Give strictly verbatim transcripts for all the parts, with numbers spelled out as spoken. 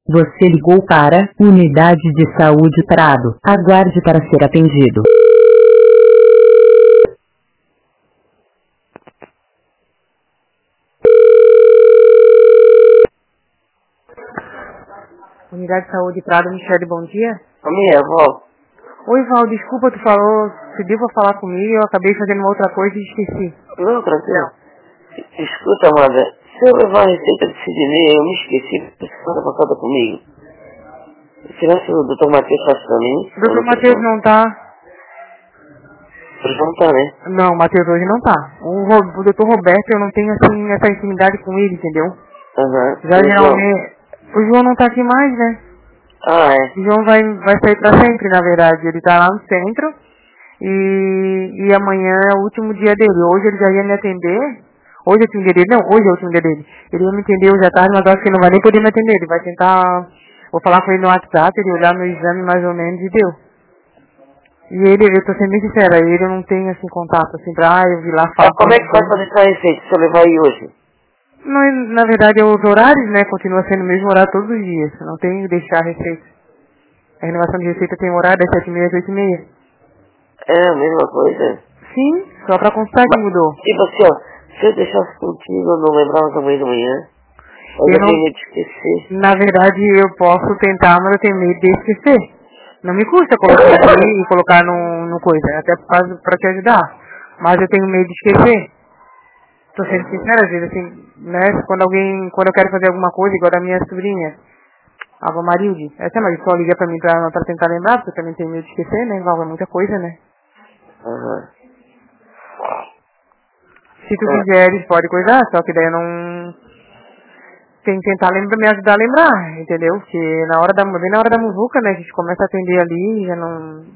Você ligou para Unidade de Saúde Prado. Aguarde para ser atendido. Unidade de Saúde Prado, Michele, bom dia. A minha avó. Oi, Val, desculpa, tu falou, pediu pra falar comigo e eu acabei fazendo uma outra coisa e esqueci. Não, tranquilo. Escuta, amada, se eu levar a receita de Sidney, eu me esqueci, precisa passada comigo. Será que o doutor Matheus faz pra mim? O doutor Matheus não tá. Ele não tá, né? Não, o Matheus hoje não tá. O, Ro- o doutor Roberto, eu não tenho, assim, essa intimidade com ele, entendeu? Aham. Já E o João? geralmente... O João não tá aqui mais, né? Ah, é. O João vai, vai sair pra sempre, na verdade. Ele tá lá no centro. E, e amanhã é o último dia dele. Hoje ele já ia me atender. Hoje é o último dia dele. Não, hoje é o último dia dele. Ele ia me atender hoje à tarde, mas acho que ele não vai nem poder me atender. Ele vai tentar... Vou falar com ele no WhatsApp, ele olhar meu exame mais ou menos e deu. E ele, eu tô sendo bem sincera, ele eu não tem assim contato, assim, pra, ah, eu vi lá falar Ah, como é com que vai fazer essa receita se eu levar aí hoje? Não, na verdade, os horários, né, continua sendo o mesmo horário todos os dias. Não tem que deixar a receita. A renovação de receita tem horário das sete e meia às oito e meia. É a mesma coisa. Sim, só pra constar que Mas, mudou. tipo assim, ó, se eu deixasse contigo, eu não lembrava também de manhã. Eu Eu já não, tenho medo de esquecer. na verdade, eu posso tentar, mas eu tenho medo de esquecer. Não me custa colocar aqui e colocar no, no coisa, até por causa, pra te ajudar. Mas eu tenho medo de esquecer. Tô sendo sincera, às vezes, assim, né, quando alguém, quando eu quero fazer alguma coisa, igual da minha sobrinha, a Ava Marilde, essa mas só liga pra mim pra, pra tentar lembrar, porque eu também tenho medo de esquecer, né, envolve muita coisa, né. Aham. Se tu Ah, quiseres, pode coisar, só que daí eu não... Tem que tentar lembrar, me ajudar a lembrar, entendeu? Porque na hora da, bem na hora da muvuca, né, a gente começa a atender ali e já não...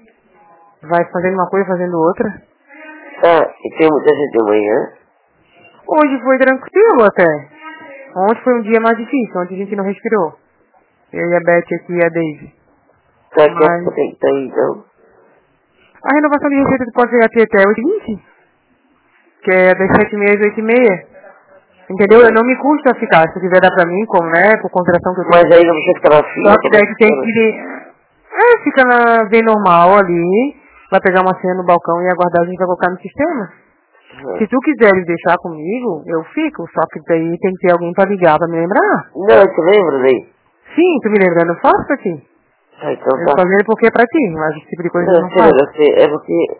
Vai fazendo uma coisa, fazendo outra. ah, e tem muita gente de manhã? Hoje foi tranquilo até. Ontem foi um dia mais difícil, ontem a gente não respirou. Eu e a Beth aqui e a Daisy. Será que Mas essa tem que estar aí, então? a renovação de receita tu pode chegar aqui até oito e vinte, que é das sete e meia às oito e meia. Entendeu? Eu não me custa ficar, se quiser dar pra mim, como, né, por consideração que eu Mas tenho. aí não precisa ficar na fila, Só que como é daí que tu tem funciona? que... É, fica na, bem normal ali, vai pegar uma senha no balcão e aguardar, a gente vai colocar no sistema. Aham. Se tu quiseres deixar comigo, eu fico, só que daí tem que ter alguém pra ligar, pra me lembrar. Não, tu lembra daí? Sim, tu me lembrando, eu faço pra ti. Ah, então Eu tá. fazendo porque é pra ti, mas esse tipo de coisa eu Não, não sério, faço. eu sei, é porque...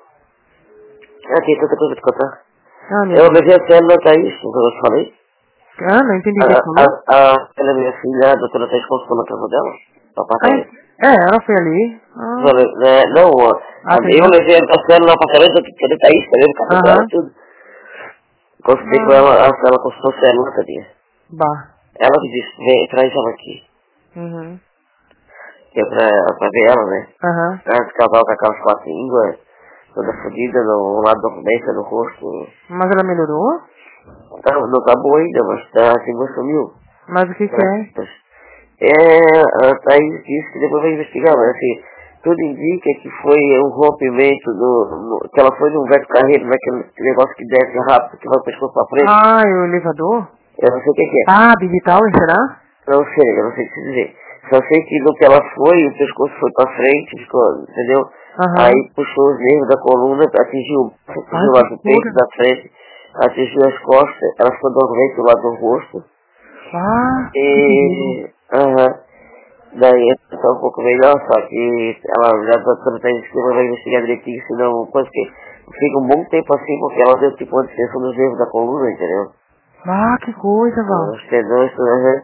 Ah, tem tanta coisa pra te contar. Ah, meu Eu Deus. levei a célula Thaís, como eu te falei. Ah, não entendi o A, que tu a, falou. a, ela é minha filha, a doutora Thaís consultou na casa dela, no Ah, apartamento. é, ela foi ali. Ah, Eu le- né, não, a, a, eu atendeu? levei a célula no apartamento da doutora Thaís, também no carro dela, Aham. tudo. Consultei com Ah, ela, a célula consultou a célula, tadinha. bah. Ela me disse, vem, traz ela aqui. Uhum. Que é pra, pra ver ela, né? Aham. Ela de casal com aquelas quatro línguas, toda fodida no lado da cabeça, no rosto. Mas ela melhorou? Tá, não tá boa ainda, mas tá, a língua sumiu. Mas o que que é? Graças. É, a Thaís disse que depois vai investigar, mas assim, tudo indica que foi um rompimento do, no, que ela foi num velho carreiro, naquele negócio que desce rápido, que vai o pescoço pra frente. Ah, é o elevador? Eu não sei o que que é. Ah, Big Tower, será? Não sei, eu não sei o que dizer. Só sei que no que ela foi, o pescoço foi pra frente, ficou, entendeu? Aham. Aí puxou os nervos da coluna, atingiu, Ai, atingiu o que lado do peito, cura. da frente, atingiu as costas, ela ficou dormente do lado do rosto. Ah, que perigo. E, aham, daí está um pouco melhor, só que ela já está tendo que ela vai investigar direitinho, senão, coisa que fica um bom tempo assim, porque ela deu tipo uma distensão nos nervos da coluna, entendeu? Ah, que coisa, Val. Os tendões, tudo, aham.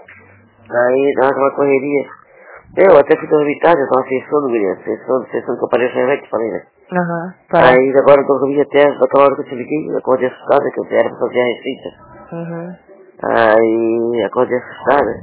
Aí dá aquela correria. Eu até fui dormir tarde, eu tava sem sono, guria, sem sono, sem sono que eu parei a te falei, né? Aham, tá. Aí agora eu dormi até daquela hora que eu te liguei, eu acordei assustada, que eu era pra fazer a receita. Uhum. Aí acordei assustada.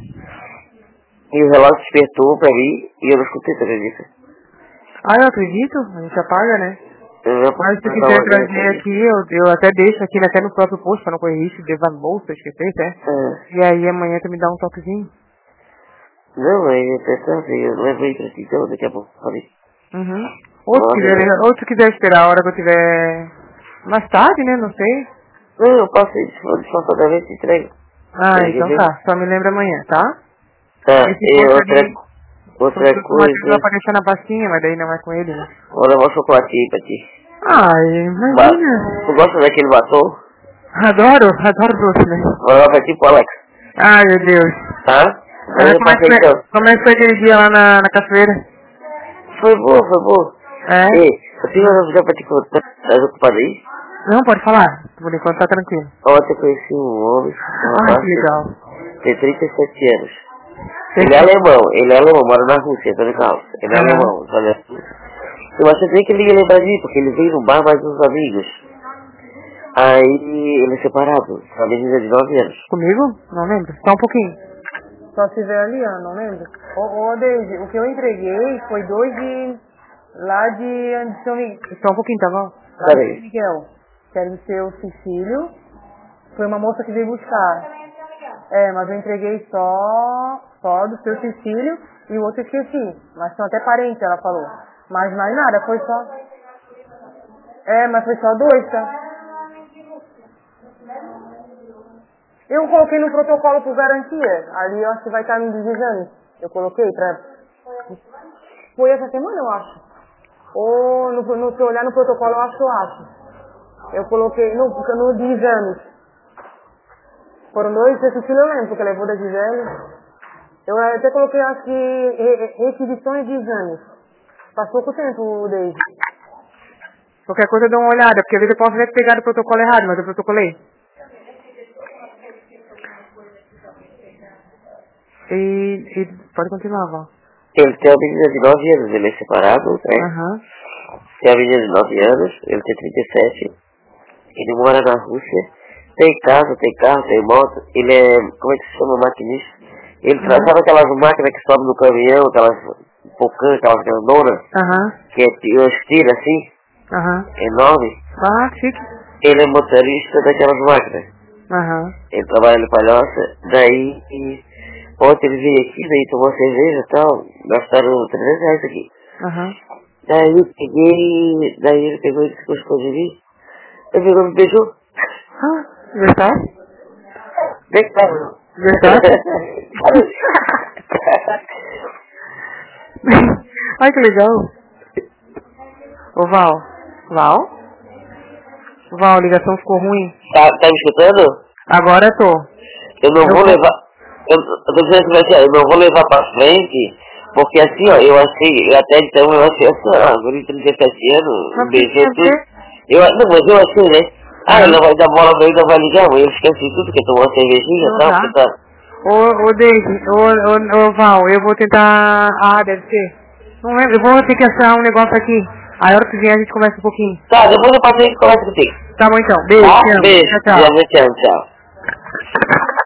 E o relógio despertou pra mim e eu não escutei, você acredita? Ah, eu acredito, a gente apaga, né? Eu ia Mas se tu passar quiser uma trazer grande. aqui, eu, eu até deixo aqui até no próprio posto, pra não correr risco de levar no bolso, esquecer, né? Ah, E aí amanhã tu me dá um toquezinho. não, aí eu pensei, eu levei pra ti, então daqui a pouco falei. Uhum. Ou se Nossa, quiser, ou se quiser esperar a hora que eu tiver mais tarde, né? Não sei. não, eu passei disfarçadamente e entrego. Ah, Quer então ver? tá. Só me lembra amanhã, tá? Tá, e outra, ali, outra coisa... Vai aparecer na pastinha, mas daí não é com ele, né? Vou levar um chocolatinho pra ti. Ai, imagina. Tu gosta daquele batom? Adoro, adoro doce, né? Vou levar pra ti pro Alex. Ai, meu Deus. Tá? Ah, como, é que foi, como é que foi aquele dia lá na, na cachoeira? Foi boa, foi boa. É? Ei, eu tenho uma novidade pra te contar. Tá ocupado aí? Não, pode falar. Por enquanto tá tranquilo. Ontem eu conheci um homem. Ah, que legal. Tem trinta e sete anos. Ele é alemão, ele é alemão, mora na Rússia, tá legal. Ele é uhum. alemão, tá ligado? Mas você tem que ele lembrar de mim, porque ele veio no bar mais uns amigos. Aí ele é separado, a menina de nove anos. Comigo? Não lembro. Só um pouquinho. Só se vê ali, ó, não lembro. Ô, ô Deise, o que eu entreguei foi dois de... lá de São Miguel. Só um pouquinho, tá bom? Lá de São Miguel. Quero o seu Cecílio. Foi uma moça que veio buscar. É, mas eu entreguei só, só do seu Cecílio e o outro eu esqueci. Mas são até parentes, ela falou. Mas mais nada, foi só... É, mas foi só dois, tá? Eu coloquei no protocolo por garantia. Ali eu acho que vai estar nos exames. Eu coloquei pra... Foi essa semana, eu acho. Ou no, no, se eu olhar no protocolo, eu acho que eu acho. Eu coloquei no, no de exames. Foram dois, esse filho eu lembro, porque levou da Gisele. Eu até coloquei, acho que, requisições de exames. Faz pouco tempo, Deise. Qualquer coisa eu dou uma olhada, porque às vezes eu posso ver que pegar o protocolo errado, mas eu protocolei. E, e pode continuar, Val. Ele tem uma menina de nove anos, ele é separado, né? Uhum. Tem uma menina de nove anos, ele tem trinta e sete. Ele mora na Rússia. Tem casa, tem carro, tem moto. Ele é, como é que se chama, maquinista? Ele uhum. Sabe aquelas máquinas que sobem no caminhão, aquelas pocãs, aquelas grandonas? Uhum. Que é tira assim? Uhum. Enorme. Ah, chique. Ele é motorista daquelas máquinas. Uhum. Ele trabalha no Palhoça, daí... E, ontem ele veio aqui, daí tomou cerveja e tal, gastaram trezentos reais aqui. Uhum. Daí eu peguei, daí ele pegou e disse que gostou de mim. Ele pegou e me beijou. Ah, verdade? Verdade. Verdade? Ai, que legal. Ô Val, Val? Val, a ligação ficou ruim. Tá, tá me escutando? Agora eu tô. Eu não eu vou levar... Eu, eu tô dizendo assim, eu não vou levar pra frente, porque assim, ó, eu achei, eu até então eu achei assim, ó, agora em trinta e sete anos, beijei tudo. Eu, não, mas eu achei, né? Ah, ele não vai dar bola pra ele, não vai ligar, mas eu esqueci tudo, porque tomou uma cervejinha e tal, tá. porque tá... Ô, ô, Daisy, ô, ô, ô, Val, eu vou tentar... Ah, deve ser. Não lembro, eu vou ter que achar um negócio aqui. Aí a hora que vier a gente conversa um pouquinho. Tá, depois eu passo aí e conversa contigo. Tá bom então, beijo, tá? te amo. Beijo, tchau, tchau. tchau, tchau.